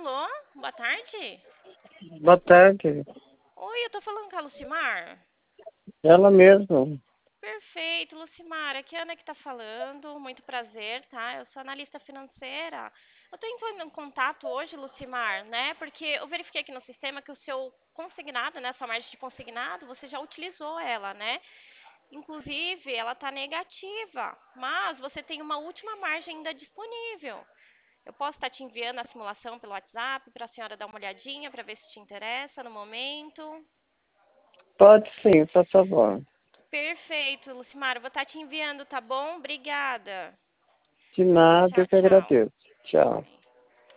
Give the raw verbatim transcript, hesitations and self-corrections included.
Alô? Boa tarde. Boa tarde. Oi, eu tô falando com a Lucimar. Ela mesma. Perfeito, Lucimar. Aqui é a Ana que tá falando. Muito prazer, tá? Eu sou analista financeira. Eu tô entrando em contato hoje, Lucimar, né? Porque eu verifiquei aqui no sistema que o seu consignado, né? Sua margem de consignado, você já utilizou ela, né? Inclusive, ela tá negativa, mas você tem uma última margem ainda disponível. Eu posso estar te enviando a simulação pelo WhatsApp para a senhora dar uma olhadinha para ver se te interessa no momento. Pode sim, por favor. Perfeito, Lucimar. Eu vou estar te enviando, tá bom? Obrigada. De nada, Tchau, eu que tchau. agradeço. Tchau.